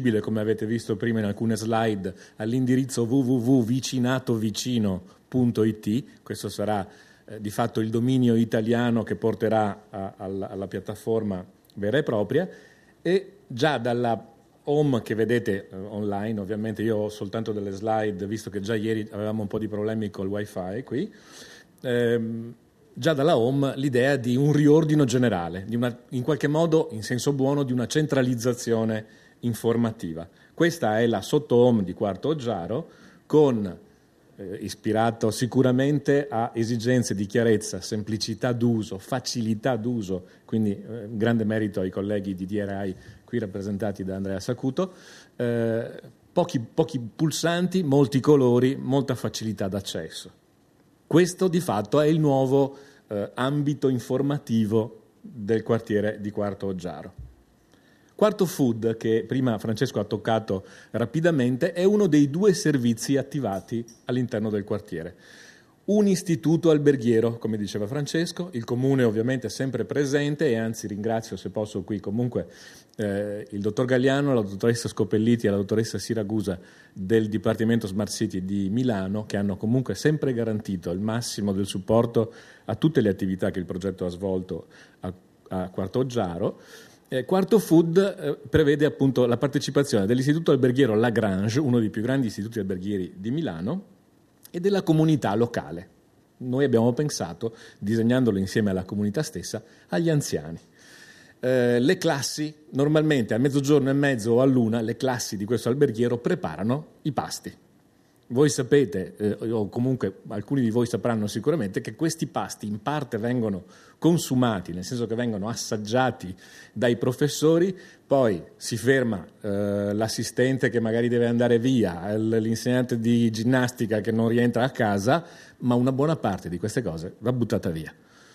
raggiungibile, come avete visto prima in alcune slide, all'indirizzo www.vicinatovicino.it. Questo sarà di fatto il dominio italiano che porterà alla piattaforma vera e propria, e già dalla home che vedete online, ovviamente io ho soltanto delle slide, visto che già ieri avevamo un po' di problemi col wifi qui, già dalla home l'idea di un riordino generale, in qualche modo, in senso buono, di una centralizzazione informativa. Questa è la sotto home di Quarto Oggiaro, con ispirato sicuramente a esigenze di chiarezza, semplicità d'uso, facilità d'uso, quindi grande merito ai colleghi di DRI qui rappresentati da Andrea Sacuto, pochi pulsanti, molti colori, molta facilità d'accesso. Questo di fatto è il nuovo ambito informativo del quartiere di Quarto Oggiaro. Quarto Food, che prima Francesco ha toccato rapidamente, è uno dei 2 servizi attivati all'interno del quartiere. Un istituto alberghiero, come diceva Francesco, il comune ovviamente è sempre presente, e anzi ringrazio, se posso qui comunque, il dottor Galliano, la dottoressa Scopelliti e la dottoressa Siragusa del Dipartimento Smart City di Milano, che hanno comunque sempre garantito il massimo del supporto a tutte le attività che il progetto ha svolto a Quarto Oggiaro. Quarto Food prevede appunto la partecipazione dell'istituto alberghiero Lagrange, uno dei più grandi istituti alberghieri di Milano, e della comunità locale. Noi abbiamo pensato, disegnandolo insieme alla comunità stessa, agli anziani. Le classi, normalmente a mezzogiorno e mezzo o all'1, le classi di questo alberghiero preparano i pasti. Voi sapete, o comunque alcuni di voi sapranno sicuramente, che questi pasti in parte vengono consumati, nel senso che vengono assaggiati dai professori, poi si ferma l'assistente che magari deve andare via, l'insegnante di ginnastica che non rientra a casa, ma una buona parte di queste cose va buttata via.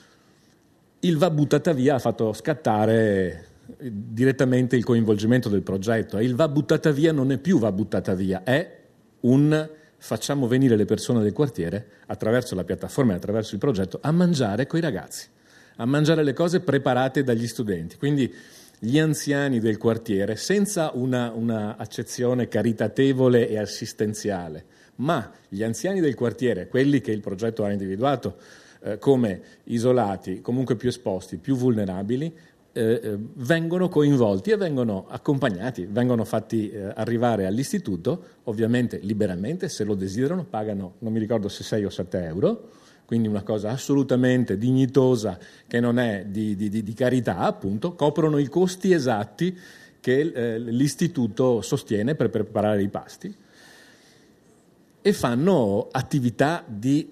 Il va buttata via ha fatto scattare direttamente il coinvolgimento del progetto, e il va buttata via non è più va buttata via, è un facciamo venire le persone del quartiere attraverso la piattaforma e attraverso il progetto a mangiare coi ragazzi, a mangiare le cose preparate dagli studenti. Quindi gli anziani del quartiere, senza una accezione caritatevole e assistenziale, ma gli anziani del quartiere, quelli che il progetto ha individuato come isolati, comunque più esposti, più vulnerabili, vengono coinvolti e vengono accompagnati, vengono fatti arrivare all'istituto, ovviamente liberamente, se lo desiderano, pagano, non mi ricordo se 6 o 7 euro, quindi una cosa assolutamente dignitosa, che non è di carità, appunto, coprono i costi esatti che l'istituto sostiene per preparare i pasti, e fanno attività di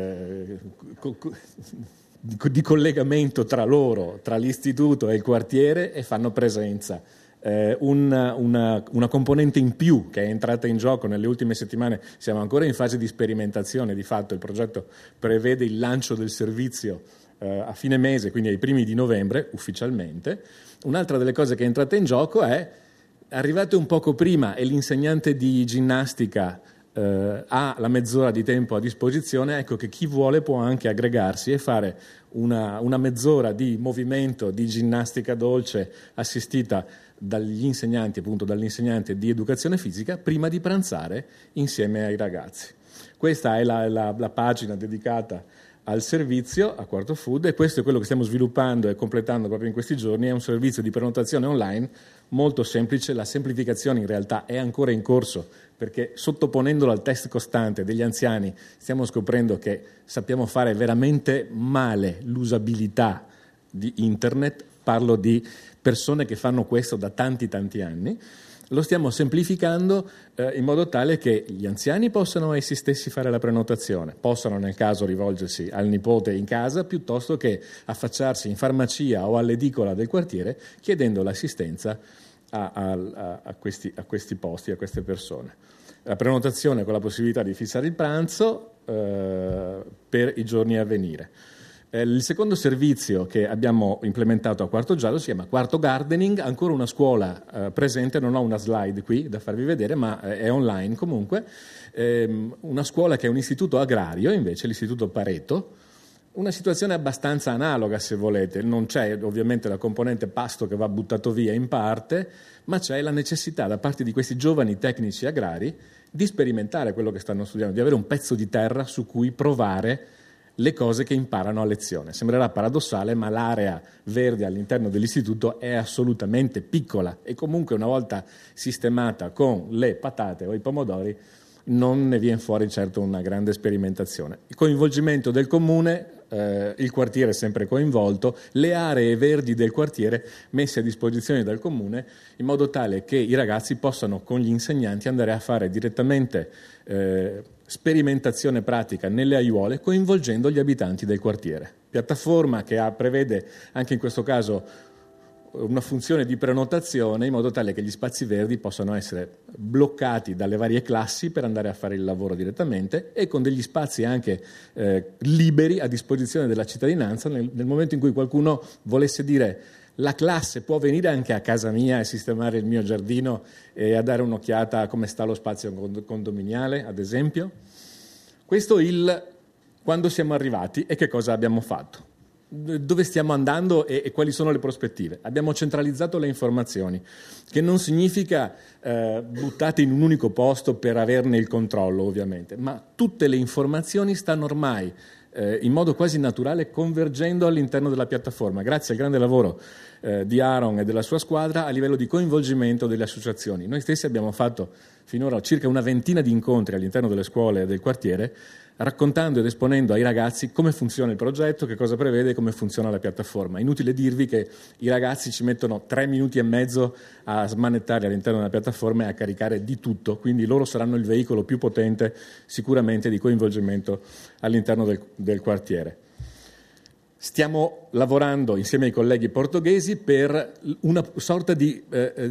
collegamento tra loro, tra l'istituto e il quartiere, e fanno presenza. Una componente in più che è entrata in gioco nelle ultime settimane, siamo ancora in fase di sperimentazione, di fatto il progetto prevede il lancio del servizio a fine mese, quindi ai primi di novembre ufficialmente. Un'altra delle cose che è entrata in gioco è: arrivate un poco prima e l'insegnante di ginnastica ha la mezz'ora di tempo a disposizione, ecco che chi vuole può anche aggregarsi e fare una mezz'ora di movimento, di ginnastica dolce assistita dagli insegnanti, appunto dall'insegnante di educazione fisica, prima di pranzare insieme ai ragazzi. Questa è la pagina dedicata al servizio, a Quarto Food, e questo è quello che stiamo sviluppando e completando proprio in questi giorni. È un servizio di prenotazione online molto semplice. La semplificazione in realtà è ancora in corso, perché sottoponendolo al test costante degli anziani stiamo scoprendo che sappiamo fare veramente male l'usabilità di internet. Parlo di persone che fanno questo da tanti anni. Lo stiamo semplificando in modo tale che gli anziani possano essi stessi fare la prenotazione, possano nel caso rivolgersi al nipote in casa, piuttosto che affacciarsi in farmacia o all'edicola del quartiere chiedendo l'assistenza a questi posti, a queste persone. La prenotazione con la possibilità di fissare il pranzo per i giorni a venire. Il secondo servizio che abbiamo implementato a Quarto Oggiaro si chiama Quarto Gardening, ancora una scuola presente, non ho una slide qui da farvi vedere, ma è online comunque, una scuola che è un istituto agrario, invece l'istituto Pareto, una situazione abbastanza analoga, se volete. Non c'è ovviamente la componente pasto che va buttato via in parte, ma c'è la necessità da parte di questi giovani tecnici agrari di sperimentare quello che stanno studiando, di avere un pezzo di terra su cui provare le cose che imparano a lezione. Sembrerà paradossale, ma l'area verde all'interno dell'istituto è assolutamente piccola e comunque una volta sistemata con le patate o i pomodori non ne viene fuori certo una grande sperimentazione. Il coinvolgimento del comune, il quartiere è sempre coinvolto, le aree verdi del quartiere messe a disposizione dal comune in modo tale che i ragazzi possano con gli insegnanti andare a fare direttamente sperimentazione pratica nelle aiuole coinvolgendo gli abitanti del quartiere. Piattaforma che prevede anche in questo caso una funzione di prenotazione in modo tale che gli spazi verdi possano essere bloccati dalle varie classi per andare a fare il lavoro direttamente e con degli spazi anche liberi a disposizione della cittadinanza nel momento in cui qualcuno volesse dire la classe può venire anche a casa mia e sistemare il mio giardino e a dare un'occhiata a come sta lo spazio condominiale, ad esempio. Questo quando siamo arrivati e che cosa abbiamo fatto. Dove stiamo andando e quali sono le prospettive. Abbiamo centralizzato le informazioni, che non significa buttate in un unico posto per averne il controllo, ovviamente, ma tutte le informazioni stanno ormai in modo quasi naturale convergendo all'interno della piattaforma, grazie al grande lavoro di Aaron e della sua squadra a livello di coinvolgimento delle associazioni. Noi stessi abbiamo fatto finora circa una ventina di incontri all'interno delle scuole del quartiere, raccontando ed esponendo ai ragazzi come funziona il progetto, che cosa prevede e come funziona la piattaforma. Inutile dirvi che i ragazzi ci mettono 3 minuti e mezzo a smanettare all'interno della piattaforma e a caricare di tutto, quindi loro saranno il veicolo più potente sicuramente di coinvolgimento all'interno del quartiere. Stiamo lavorando insieme ai colleghi portoghesi per una sorta di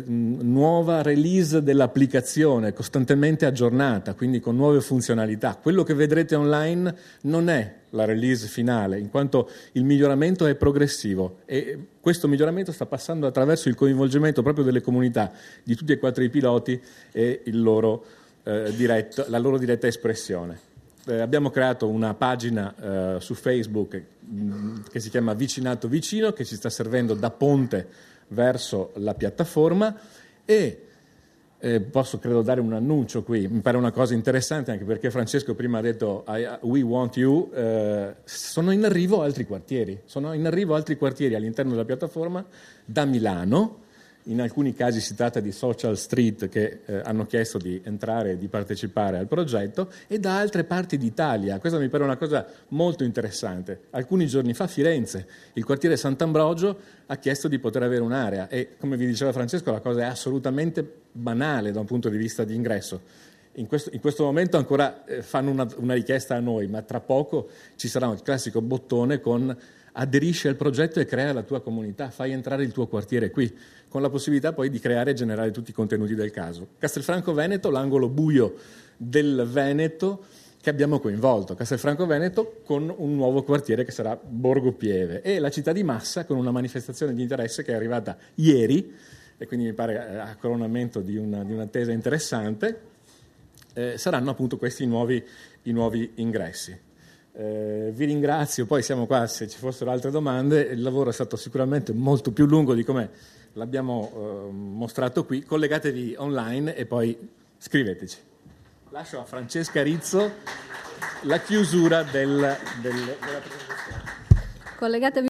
nuova release dell'applicazione, costantemente aggiornata, quindi con nuove funzionalità. Quello che vedrete online non è la release finale, in quanto il miglioramento è progressivo e questo miglioramento sta passando attraverso il coinvolgimento proprio delle comunità, di tutti e 4 i piloti e la loro diretta espressione. Abbiamo creato una pagina su Facebook che si chiama Vicinato Vicino, che ci sta servendo da ponte verso la piattaforma e posso credo dare un annuncio qui, mi pare una cosa interessante anche perché Francesco prima ha detto we want you, sono in arrivo altri quartieri all'interno della piattaforma da Milano. In alcuni casi si tratta di social street che hanno chiesto di entrare e di partecipare al progetto e da altre parti d'Italia. Questa mi pare una cosa molto interessante. Alcuni giorni fa a Firenze il quartiere Sant'Ambrogio ha chiesto di poter avere un'area e, come vi diceva Francesco, la cosa è assolutamente banale da un punto di vista di ingresso. In questo momento ancora fanno una richiesta a noi, ma tra poco ci sarà il classico bottone con aderisci al progetto e crea la tua comunità, fai entrare il tuo quartiere qui, con la possibilità poi di creare e generare tutti i contenuti del caso. Castelfranco Veneto, l'angolo buio del Veneto che abbiamo coinvolto. Castelfranco Veneto con un nuovo quartiere che sarà Borgo Pieve e la città di Massa con una manifestazione di interesse che è arrivata ieri e quindi mi pare a coronamento di un'attesa interessante. Saranno appunto questi i nuovi ingressi. Vi ringrazio, poi siamo qua se ci fossero altre domande. Il lavoro è stato sicuramente molto più lungo di come l'abbiamo mostrato qui. Collegatevi online e poi scriveteci. Lascio a Francesca Rizzo la chiusura della presentazione. Collegatevi